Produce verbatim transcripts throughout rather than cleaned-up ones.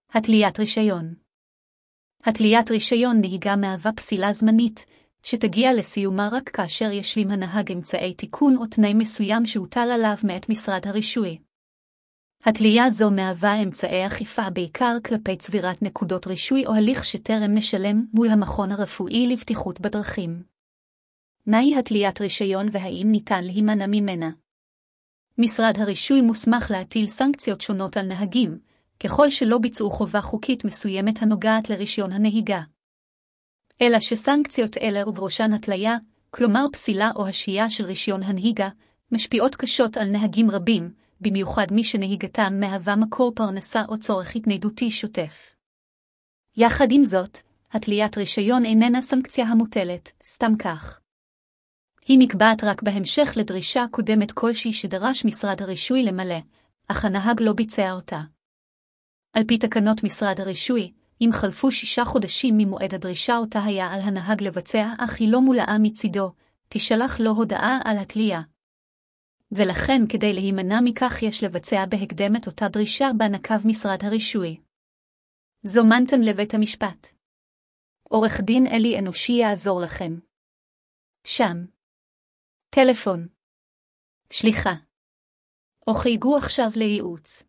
התליית רישיון. התליית רישיון נהיגה מהווה פסילה זמנית, שתגיע לסיומה רק כאשר ישלים הנהג אמצעי תיקון או תנאי מסוים שהוטל עליו מאת משרד הרישוי. התלייה זו מהווה אמצעי אכיפה בעיקר כלפי צבירת נקודות רישוי או הליך שטרם נשלם מול המכון הרפואי לבטיחות בדרכים. מהי התליית רישיון והאם ניתן להימנע ממנה? משרד הרישוי מוסמך להטיל סנקציות שונות על נהגים, ככל שלא ביצעו חובה חוקית מסוימת הנוגעת לרישיון הנהיגה. אלא שסנקציות אלה ובראשן התליה, כלומר פסילה או השהייה של רישיון הנהיגה, משפיעות קשות על נהגים רבים, במיוחד מי שנהיגתם מהווה מקור פרנסה או צורך התניידותי שוטף. יחד עם זאת, התליית רישיון איננה סנקציה המוטלת, סתם כך. היא נקבעת רק בהמשך לדרישה קודמת כלשהי שדרש משרד הרישוי למלא, אך הנהג לא ביצע אותה. על פי תקנות משרד הרישוי, אם חלפו שישה חודשים ממועד הדרישה אותה היה על הנהג לבצע, אך היא לא מולאה מצידו, תשלח לו הודעה על התלייה. ולכן כדי להימנע מכך יש לבצע בהקדם את אותה דרישה בה נקב משרד הרישוי. זומנתם לבית המשפט. עורך דין אלי אנושי יעזור לכם. שם. טלפון. שליחה. או חייגו עכשיו לייעוץ.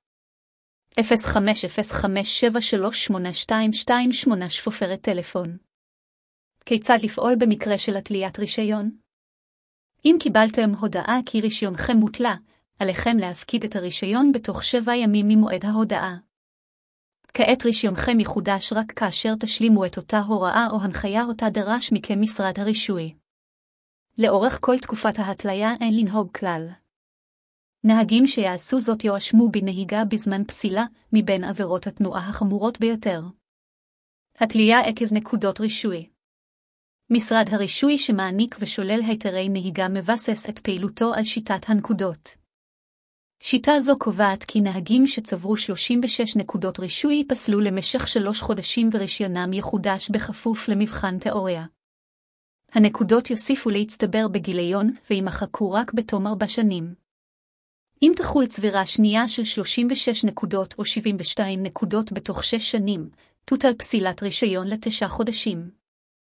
אפס חמש אפס חמש שבע שלוש שמונה שתיים שתיים שמונה שפופרת טלפון. כיצד לפעול במקרה של התליית רישיון? אם קיבלתם הודעה כי רישיונכם מותלה, עליכם להפקיד את הרישיון בתוך שבע ימים ממועד ההודעה. כעת רישיונכם יחודש רק כאשר תשלימו את אותה הוראה או הנחיה אותה דרש מכם משרד הרישוי. לאורך כל תקופת ההתליה אין לנהוג כלל. נהגים שיעשו זאת יואשמו בנהיגה בזמן פסילה מבין עבירות התנועה החמורות ביותר. התלייה עקב נקודות רישוי. משרד הרישוי שמעניק ושולל היתרי נהיגה מבסס את פעילותו על שיטת הנקודות. שיטה זו קובעת כי נהגים שצברו שלושים ושש נקודות רישוי ייפסלו למשך שלוש חודשים ורישיונם יחודש בכפוף למבחן תיאוריה. הנקודות יוסיפו להצטבר בגיליון וימחקו רק בתום ארבע שנים. אם תחול צבירה שנייה של שלושים ושש נקודות או שבעים ושתיים נקודות בתוך שש שנים, תוטל פסילת רישיון לתשע חודשים.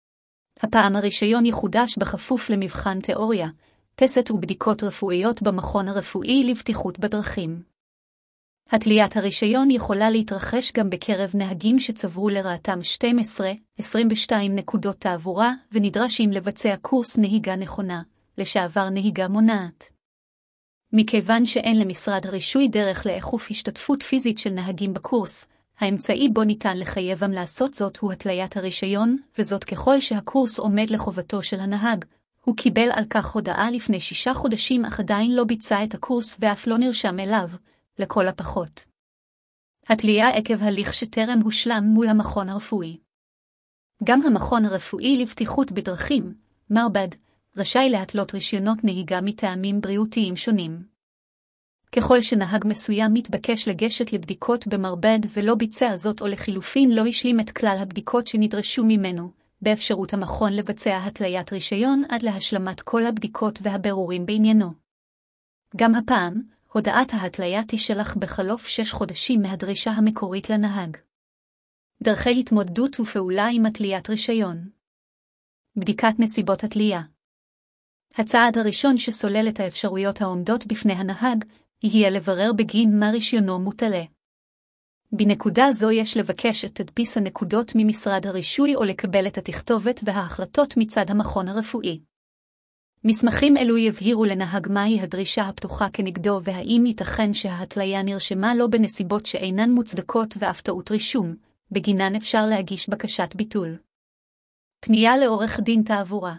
הפעם הרישיון יחודש בכפוף למבחן תיאוריה, טסט ובדיקות רפואיות במכון הרפואי לבטיחות בדרכים. התליית הרישיון יכולה להתרחש גם בקרב נהגים שצברו לרעתם שתים עשרה עשרים ושתיים נקודות תעבורה ונדרשים לבצע קורס נהיגה נכונה, לשעבר נהיגה מונעת. מכיוון שאין למשרד הרישוי דרך לאכוף השתתפות פיזית של נהגים בקורס, האמצעי בו ניתן לחייבם לעשות זאת הוא התליית הרישיון, וזאת ככל שהקורס עומד לחובתו של הנהג. הוא קיבל על כך הודעה לפני שישה חודשים אך עדיין לא ביצע את הקורס ואף לא נרשם אליו, לכל הפחות. התלייה עקב הליך שטרם הושלם מול המכון הרפואי. גם המכון הרפואי לבטיחות בדרכים, מרב"ד, רשאי להתלות רישיונות נהיגה מטעמים בריאותיים שונים. ככל שנהג מסוים מתבקש לגשת לבדיקות במרב"ד ולא ביצע זאת או לחילופין לא השלים את כלל הבדיקות שנדרשו ממנו, באפשרות המכון לבצע התליית רישיון עד להשלמת כל הבדיקות והבירורים בעניינו. גם הפעם, הודעת ההתליה תשלח בחלוף שש חודשים מהדרישה המקורית לנהג. דרכי התמודדות ופעולה עם התליית רישיון. בדיקת נסיבות התלייה. הצעד הראשון שסולל את האפשרויות העומדות בפני הנהג, יהיה לברר בגין מה רישיונו מוטלה. בנקודה זו יש לבקש את תדפיס הנקודות ממשרד הרישוי או לקבל את התכתובת וההחלטות מצד המכון הרפואי. מסמכים אלו יבהירו לנהג מהי הדרישה הפתוחה כנגדו והאם ייתכן שההתליה נרשמה לו בנסיבות שאינן מוצדקות ואף טעות רישום, בגינן אפשר להגיש בקשת ביטול. פנייה לעורך דין תעבורה.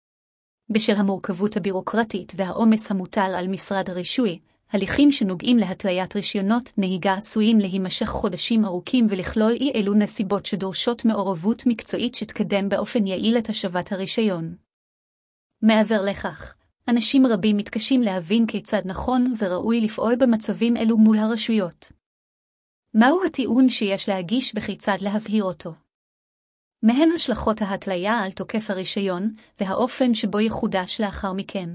בשל המורכבות הבירוקרטית והעומס המוטל על משרד הרישוי, הליכים שנוגעים להתליית רישיונות נהיגה עשויים להימשך חודשים ארוכים ולכלול אי אלו נסיבות שדורשות מעורבות מקצועית שתקדם באופן יעיל את השבת הרישיון. מעבר לכך, אנשים רבים מתקשים להבין כיצד נכון וראוי לפעול במצבים אלו מול הרשויות. מהו הטיעון שיש להגיש וכיצד להבהיר אותו? מהן השלכות ההתליה על תוקף הרישיון והאופן שבו יחודש לאחר מכן?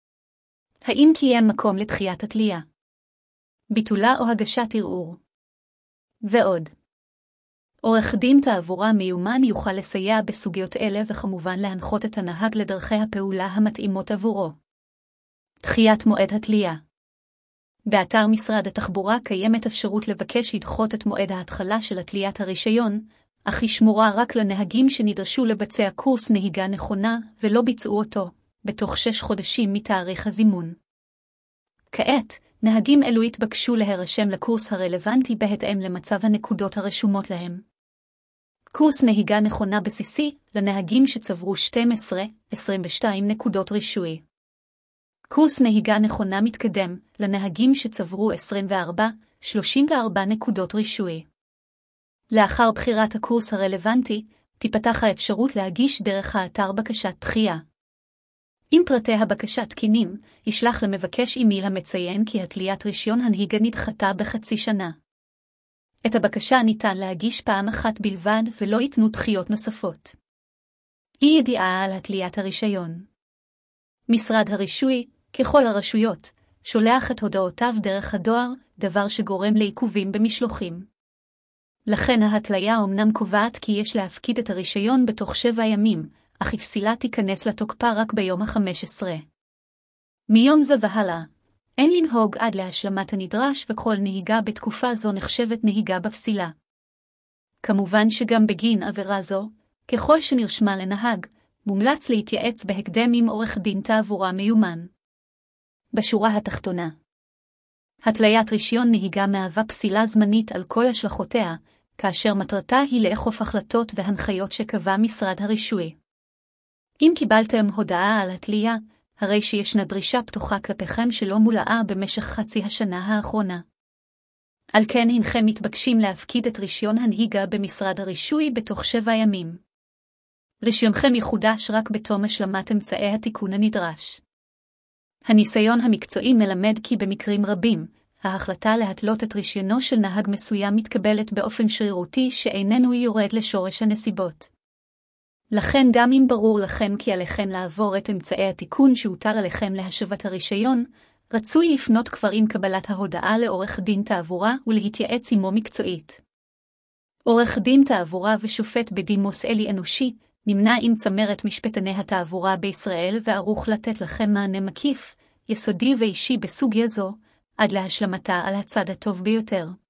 האם קיים מקום לדחיית התלייה? ביטולה או הגשת ערעור? ועוד. עורך דין תעבורה מיומן יוכל לסייע בסוגיות אלה וכמובן להנחות את הנהג לדרכי הפעולה המתאימות עבורו. דחיית מועד התלייה. באתר משרד התחבורה קיימת אפשרות לבקש לדחות את מועד ההתחלה של התליית הרישיון, אך היא שמורה רק לנהגים שנדרשו לבצע קורס נהיגה נכונה ולא ביצעו אותו, בתוך שש חודשים מתאריך הזימון. כעת, נהגים אלו התבקשו להירשם לקורס הרלוונטי בהתאם למצב הנקודות הרשומות להם. קורס נהיגה נכונה בסיסי לנהגים שצברו שתים עשרה עד עשרים ושתיים נקודות רישוי. קורס נהיגה נכונה מתקדם לנהגים שצברו עשרים וארבע עד שלושים וארבע נקודות רישוי. לאחר בחירת הקורס הרלוונטי, תיפתח האפשרות להגיש דרך האתר בקשת דחייה. אם פרטי הבקשה תקינים, ישלח למבקש אימייל המציין כי התליית רישיון הנהיגה נדחתה בחצי שנה. את הבקשה ניתן להגיש פעם אחת בלבד ולא ייתנו דחיות נוספות. אי ידיעה על התליית הרישיון. משרד הרישוי, ככל הרשויות, שולח את הודעותיו דרך הדואר, דבר שגורם לעיכובים במשלוחים. לכן ההתליה אומנם קובעת כי יש להפקיד את הרישיון בתוך שבע ימים, אך הפסילה תיכנס לתוקפה רק ביום ה-חמישה עשר. מיום זה והלאה, אין לנהוג עד להשלמת הנדרש וכל נהיגה בתקופה זו נחשבת נהיגה בפסילה. כמובן שגם בגין עבירה זו, ככל שנרשמה לנהג, מומלץ להתייעץ בהקדם עם עורך דין תעבורה מיומן. בשורה התחתונה. התליית רישיון נהיגה מהווה פסילה זמנית על כל השלכותיה, כאשר מטרתה היא לאכוף החלטות והנחיות שקבע משרד הרישוי. אם קיבלתם הודעה על התלייה, הרי שישנה דרישה פתוחה כלפיכם שלא מולאה במשך חצי השנה האחרונה. על כן הנכם מתבקשים להפקיד את רישיון הנהיגה במשרד הרישוי בתוך שבע ימים. רישיונכם יחודש רק בתום השלמת אמצעי התיקון הנדרש. הניסיון המקצועי מלמד כי במקרים רבים, ההחלטה להתלות את רישיונו של נהג מסוים מתקבלת באופן שרירותי שאיננו יורד לשורש הנסיבות. לכן גם אם ברור לכם כי עליכם לעבור את אמצעי התיקון שהותר עליכם להשבת הרישיון, רצוי לפנות כבר עם קבלת ההודעה לעורך דין תעבורה ולהתייעץ עמו מקצועית. עורך דין תעבורה ושופט בדימוס אלי אנושי נמנה עם צמרת משפטני התעבורה בישראל וערוך לתת לכם מענה מקיף, יסודי ואישי בסוגיה זו, עד להשלמתה על הצד הטוב ביותר.